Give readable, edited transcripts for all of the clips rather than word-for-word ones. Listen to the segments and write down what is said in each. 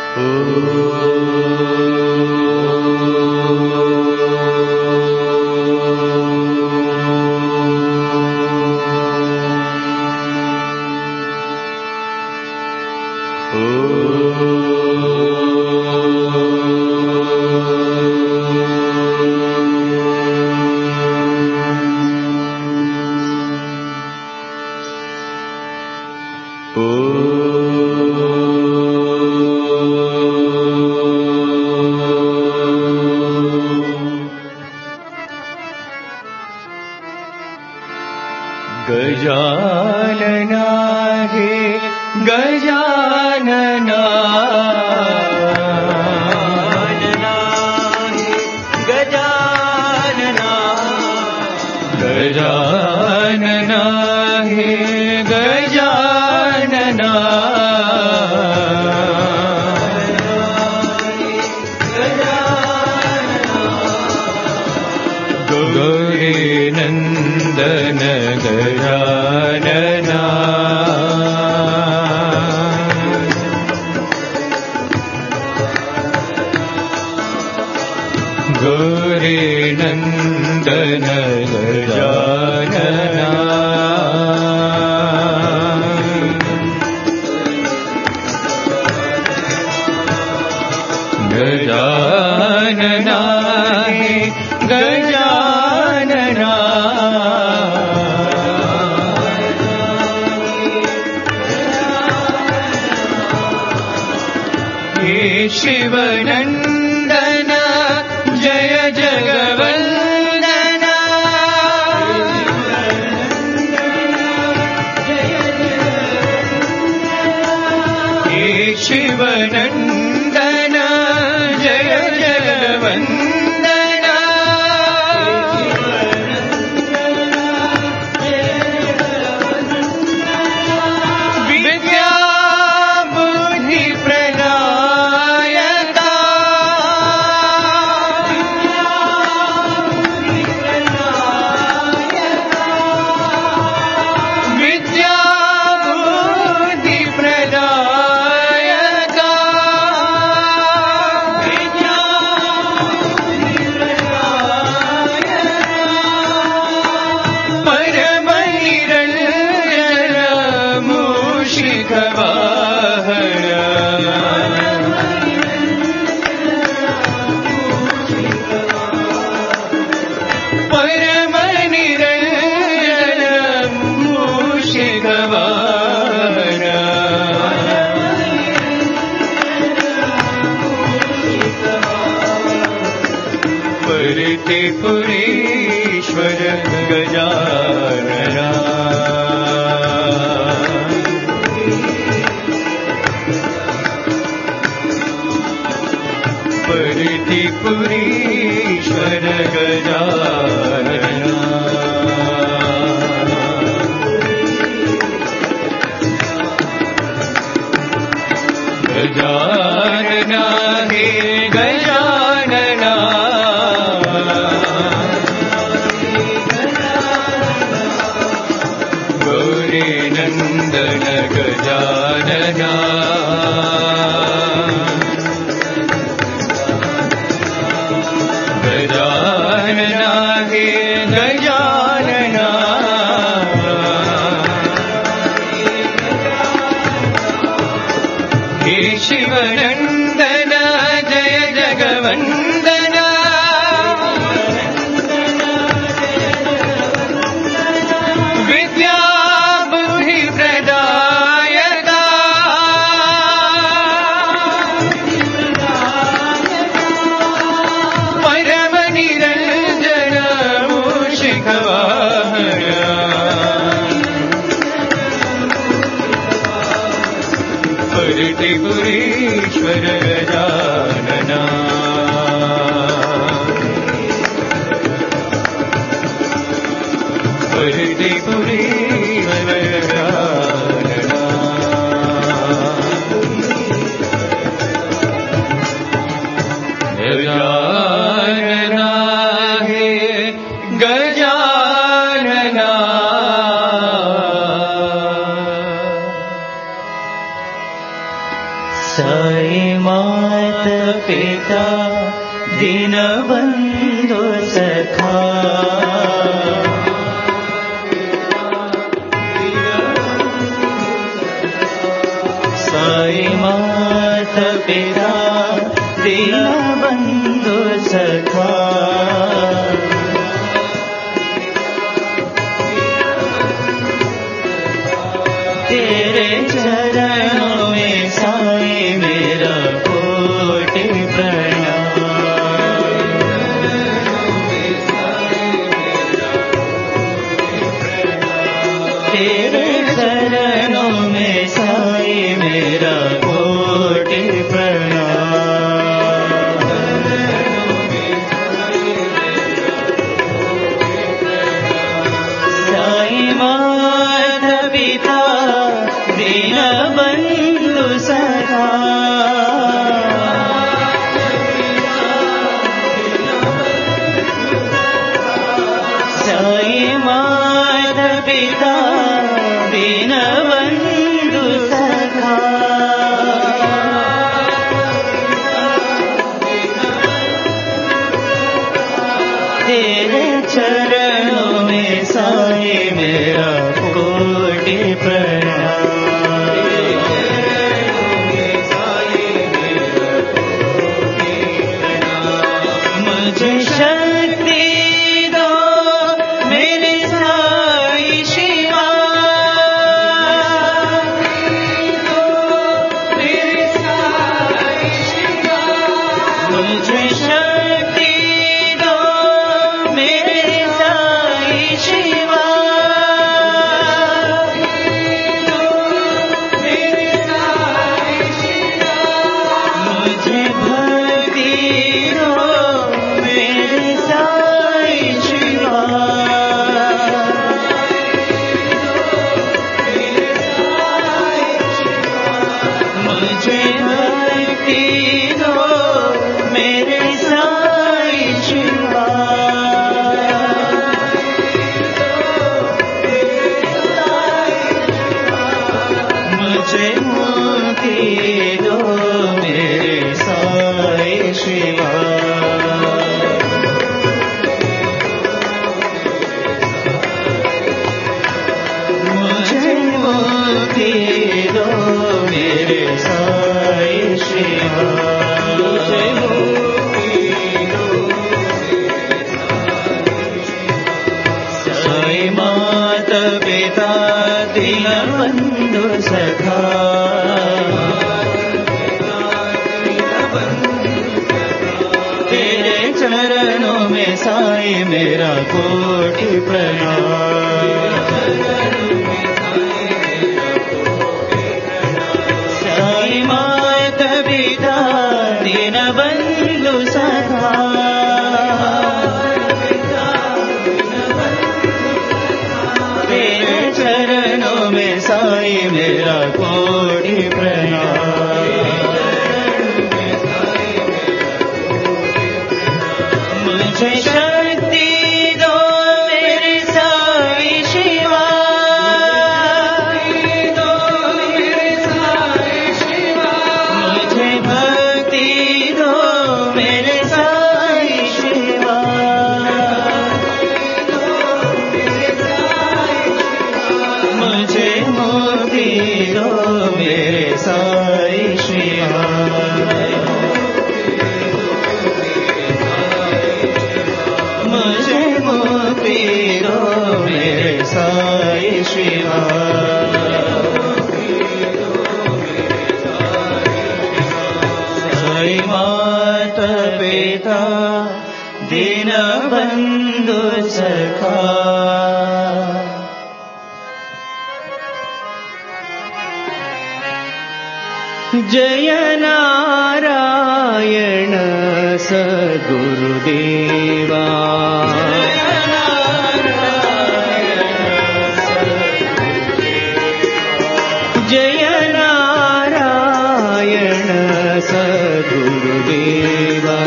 गजानना हे गजानना गजानना गजानना हे गजानना गौरी नंदन गजानना गौरी नंदन गजानना गजानना हे गजानना हे शिवनंदन जय जगवंदना हे शिवनंदन जय जगवंदना विद्या बुद्धि प्रदायका विद्या बुद्धि प्रदायका परम निरंजन मूषिक वाहन परम निरंजन मूषिक वाहन परिते पुरीश्वर गजानना परिते पुरीश्वर गजानना गजानना हे गजानना गौरी नंदन गजानना गजानना हे गजानना हे शिवनंदन जय जगवंदना विद्या बुद्धि प्रदायका परम निरंजन मूषिक वाहन परिते पुरीश्वर गजानना परिते पुरीश्वर गजानना गजानना हे गजानना साई मात पिता दीनबंधु सखा साई मात पिता दीनबंधु सखा तेरे चरणों में साई मेरा कोटि प्रणाम। तेरे चरणों में साई मेरा कोटि प्रणाम। साई मात पिता दीनबंधु सखा साई मात पिता दीनबंधु सखा तेरे चरणों में साई मेरा कोटि प्रणाम। मुझे शक्ति दो मेरे साई शिवा मुझे शक्ति दो मेरे साई शिवा मुझे भक्ति दो मेरे साई शिवा मुझे भक्ति दो मेरे साई शिवा मुझे मुक्ति दो मेरे साई शिवा मुझे मुक्ति दो मेरे साई शिवा मुझे मुक्ति दो साई मात पिता दीनबंधु सखा तेरे चरणों में साई मेरा कोटि प्रणाम। साई मात पिता दीनबंधु सखा तेरे चरणों में साई मेरा कोटि प्रणाम। मुझे शक्ति दो मेरे साई शिवा मुझे भक्ति दो मेरे साई शिवा मुझे मुक्ति दो मेरे साई शिवा मुझे मुक्ति दो मेरे साई शिवा साई मात पिता दीनबंधु सखा जय नारायण सद्गुरुदेवा जय नारायण सद्गुरुदेवा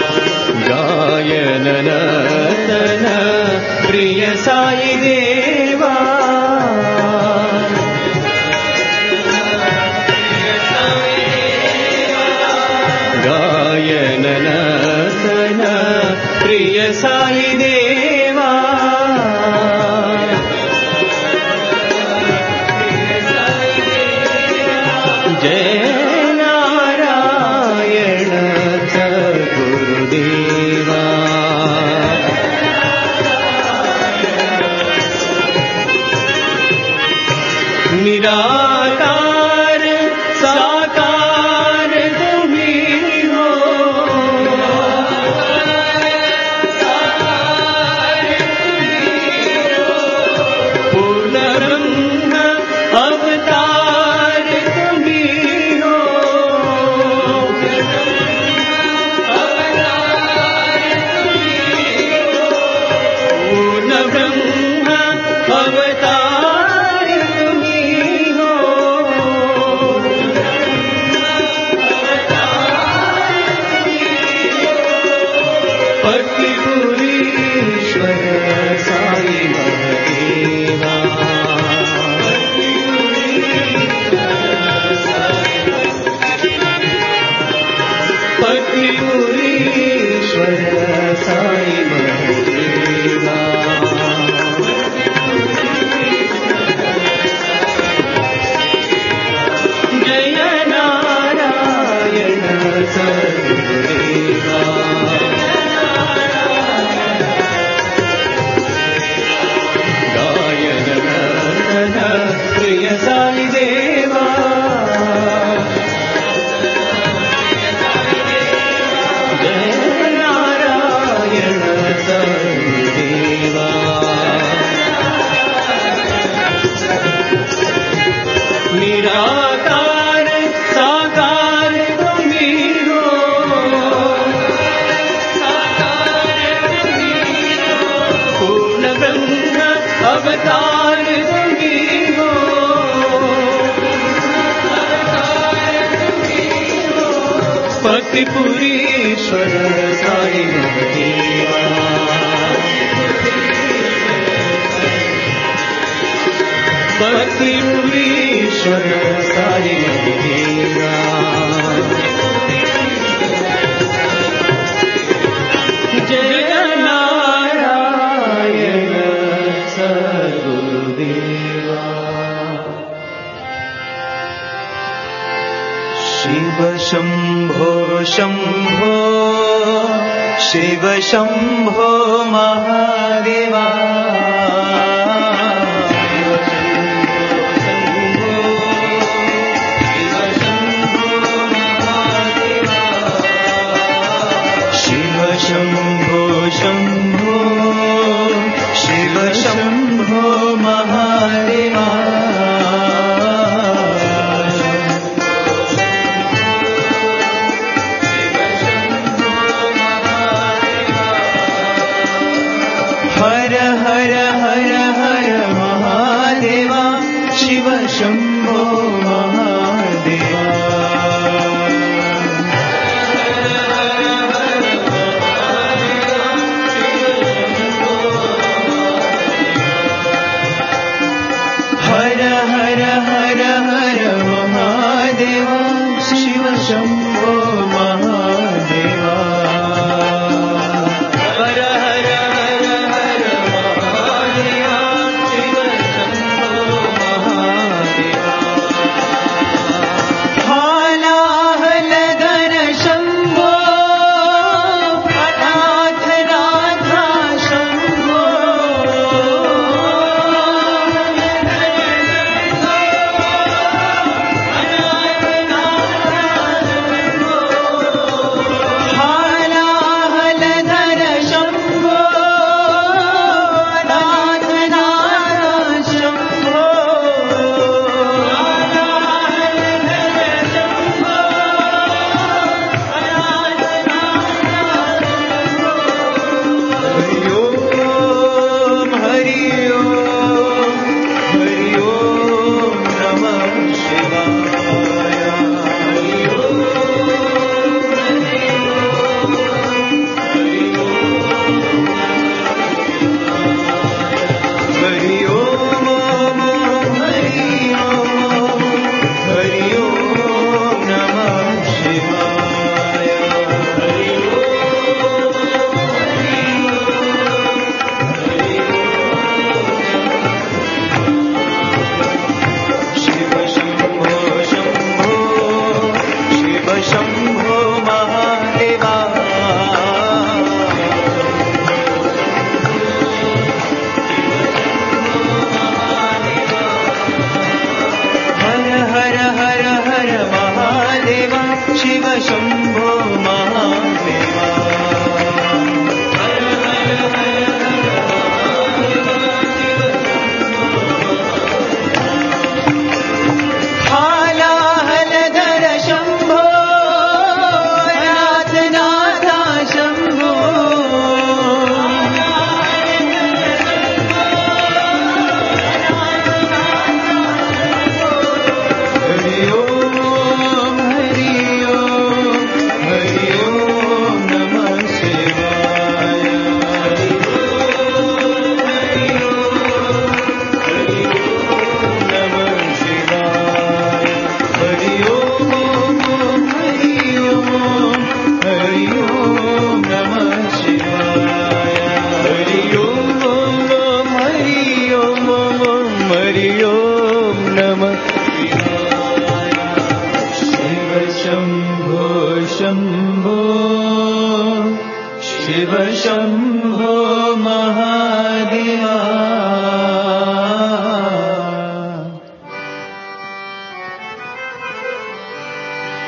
गायन नर्तन प्रिय साई देवा निराकार साकार तुम्ही हो पूर्ण ब्रह्म अवतार तुम्ही हो पूर्ण ब्रह्म अवतार तुम्ही हो पतिपुरीश्वर साई महदेवा पतिपुरीश्वर साई महदेवा जय नारायण सद्गुरुदेवा गायन नर्तन प्रिय साई देवा जय नारायण सद्गुरुदेवा निराकार साकार तुम्ही हो पूर्ण ब्रह्म अवतार तुम्ही हो पतिपुरीश्वर साई महदेवा पतिपुरीश्वर साई महदेवा जय नारायण सद्गुरुदेवा शिव शंभो शंभो शिव शंभो महादेवा शिव शंभो शंभो शिव शंभो महादेवा हर हर हर हर महादेवा शिव शंभो महादेवा हर हर हर हर महादेवा शिव शंभो महादेवा हर हर हर हर महादेवा शिव शंभो महादेवा हालाहलधर शंभो अनाथ नाथा शंभो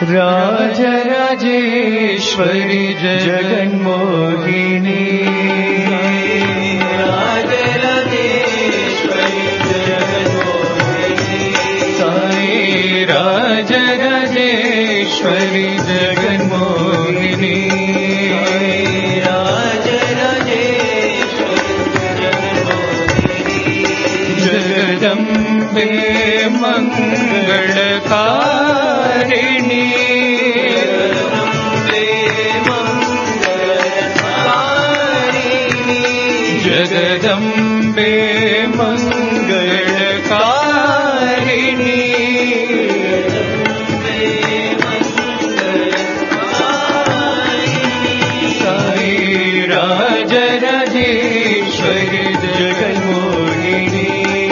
राजराजेश्वरि जगन्मोहिनी राजराजेश्वरि जगन्मोहिनी साई राजराजेश्वरि जगन्मोहिनी जगदम्बे मंगलकारिणी जगदम्बे मंगलकारिणी साई राजराजेश्वरि जगन्मोहिनी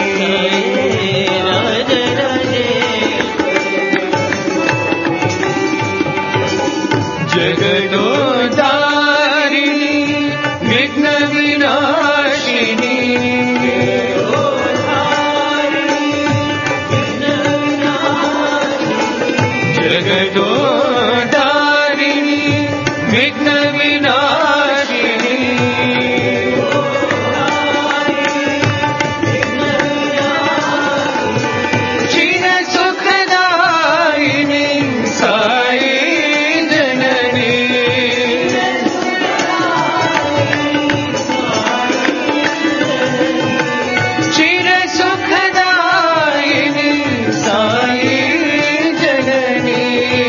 जगदोद्धारिणी विघ्न विनाशिनी जगदोद्धारिणी विघ्न विनाशिनी चिर सुखदायिनी साई जननी चिर सुखदायिनी साई जननी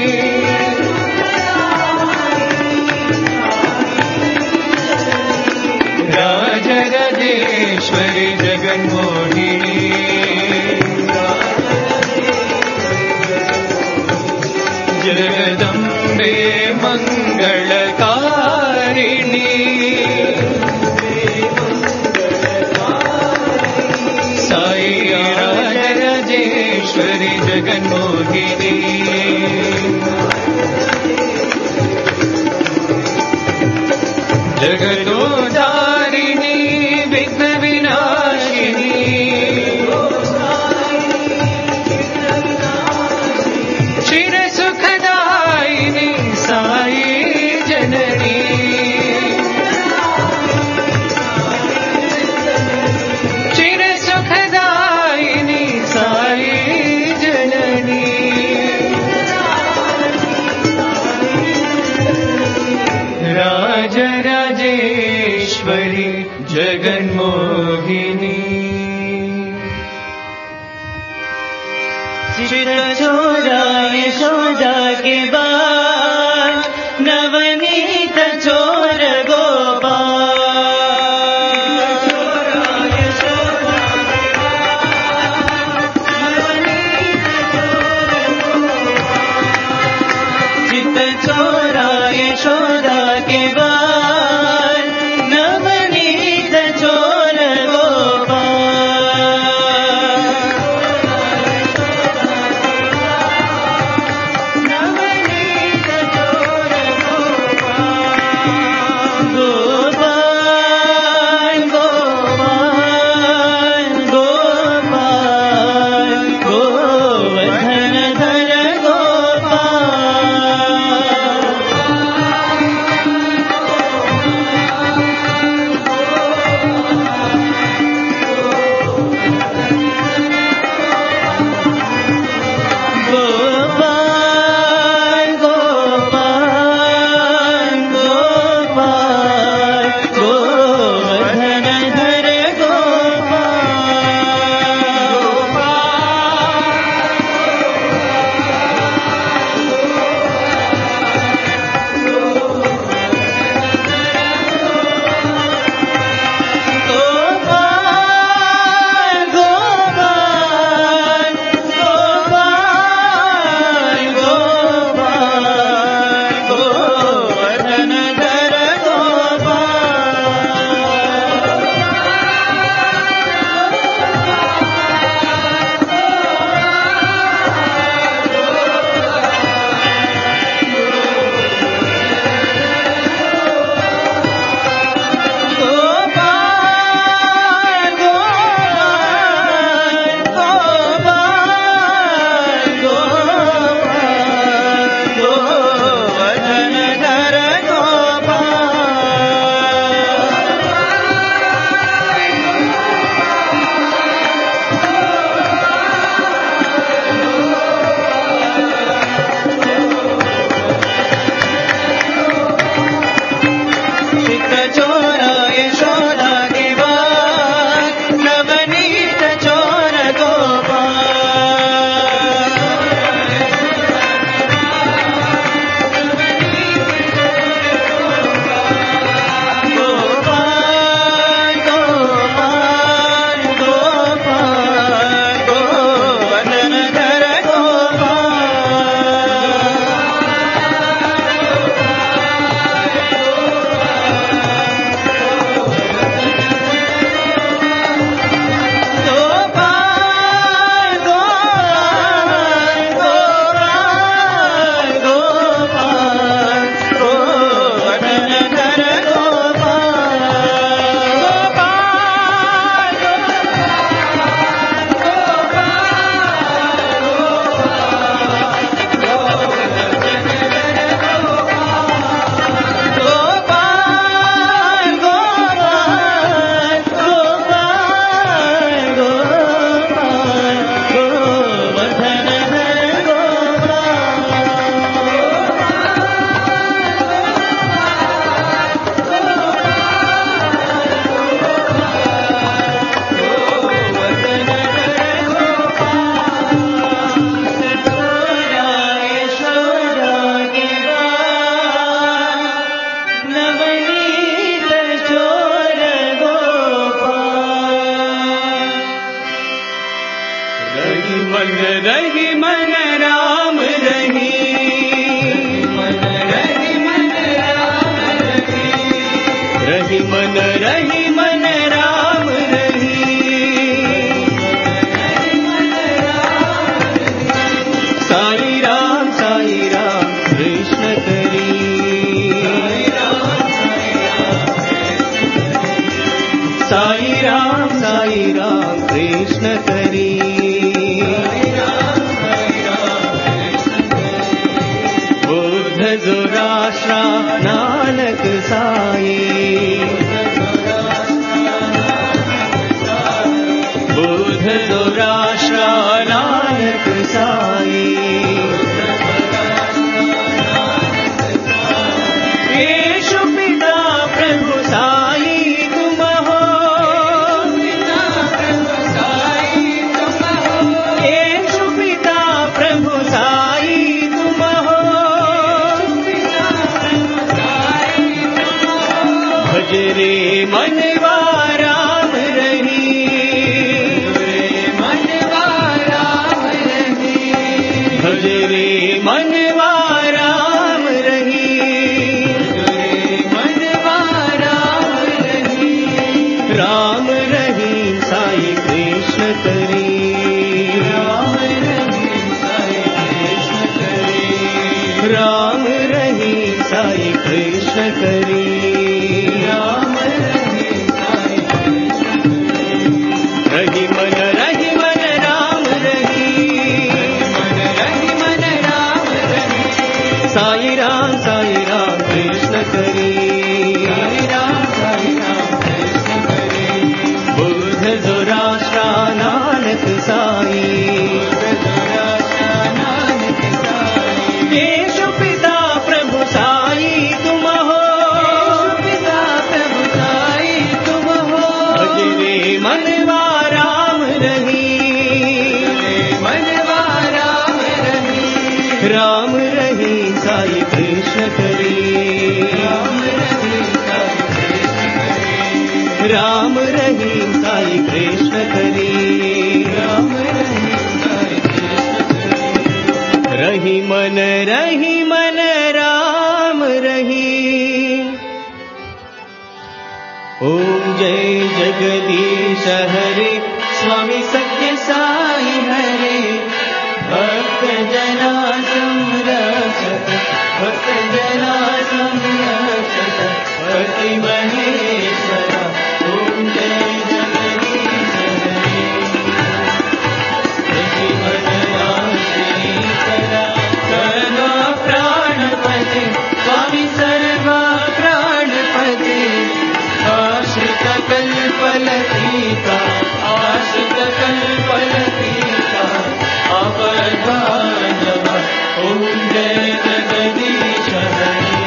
राजराजेश्वरि जगन्मोहिनी जगदम्बे मंगलकारिणी साई राजराजेश्वरि जगन्मोहिनी जगदोद्धारिणी विघ्न विनाशिनी चिर सुखदायिनी साई जननी चिर सुखदायिनी साई जननी राजराजेश्वरि जगन्मोहिनी चिरचोरा यशोदा के बाद नवनीत चोर चित्तचोरा यशोदा के बाद नवनीत चोर गोपाल नवनीत मन रही मन राम रही, मन रही मन राम रही, रही मन राम रही, साई राम कृष्ण करी, साई राम कृष्ण करी, बुद्ध ज़ोराष्ट्र नानक साई, बुद्ध ज़ोराष्ट्र नानक साई, येशु पिता प्रभु साई तुम हो, येशु पिता प्रभु साई तुम हो, भज रे मनवा राम रही, भज रे मनवा राम रही, राम रही साई कृष्ण करी, राम रही साई कृष्ण करी, रही मन राम रही, साई राम कृष्ण करी, बुद्ध ज़ोराष्ट्र नानक साई, येशु पिता प्रभु साई तुम हो, भज रे मनवा राम रही, राम रही साई कृष्ण करी, राम रही साई कृष्ण करी, रही मन राम रही। ओम जय जगदीश हरे, स्वामी सत्य साई हरे, भक्त जना संरक्षक, भक्त जना संरक्षक, पति महेश्वर। ओम जय जगदीश हरे, सर्वा प्राणपति, स्वामी सर्वा प्राणपति, आश्रित कल्पलतीका, आश्रित कल्पलतीका, अपरधानव। ओम जय जगदीश हरे,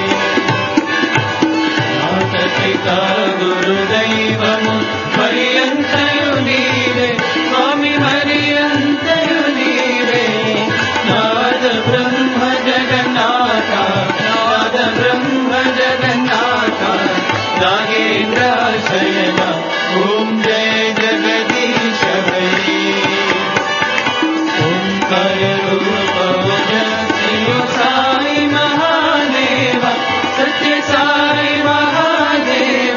माता पिता गुरुदैवमु पर्यन्तयु नीवे, स्वामी पर्यन्तयु नीवे, नाद ब्रह्म जगन्नाथ, नाद ब्रह्म जगन्नाथ, नागेन्द्र शयन। ओम जय जगदीश हरे, ओंकार रूप जगदीश साई महादेव, सत्य साई महादेव,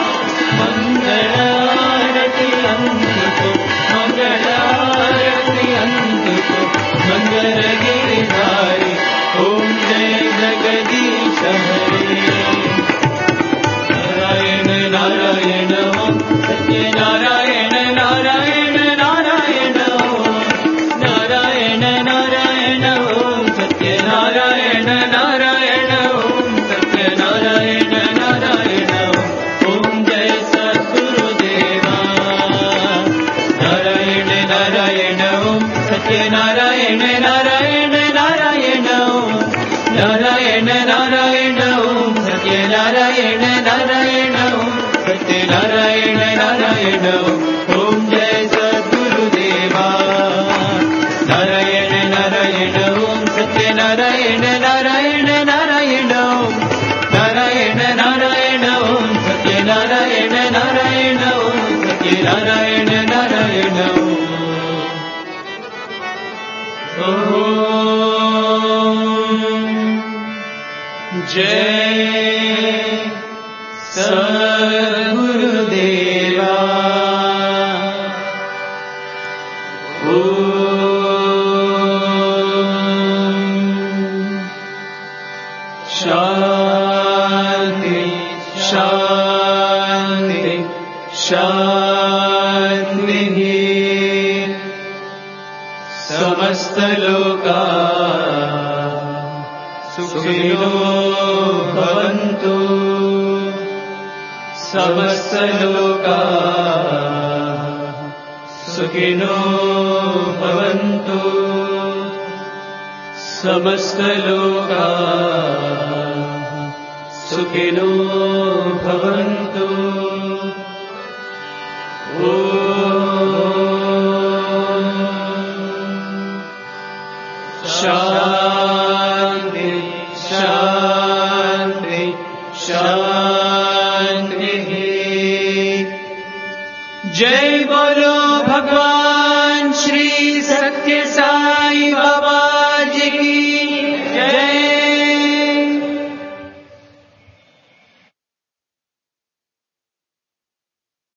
मंगलारति अंकितो, मंगलारति अंकितो, मंगल गिरिधारी। ओम जय जगदीश हरे, नारायण नारायण ओम, सत्य नारायण नारायण नारायण ओम, नारायण नारायण ओम, सत्य नारायण नारायण ओम, सत्य नारायण नारायण ओम। ओम जय सद्गुरुदेवा, नारायण नारायण ओम, सत्य नारायण नारायण नारायण ओम, नारायण नारायण ओम, सत्य नारायण नारायण ओम, सत्य नारायण नारायण ओम। ओम जय सद्गुरुदेवा, नारायण नारायण ओम, सत्य नारायण नारायण नारायण ओम, नारायण नारायण ओम, सत्य नारायण नारायण ओम, सत्य नारायण नारायण ओम। जय सद्गुरुदेवा शांति शांति शांति समस्त लोका सुखिनो भवन्तु समस्त लोका सुखिनो भवन्तु समस्त लोका सुखिनो भवन्तु शांति शांति शांति जय बोलो भगवान श्री सत्य साई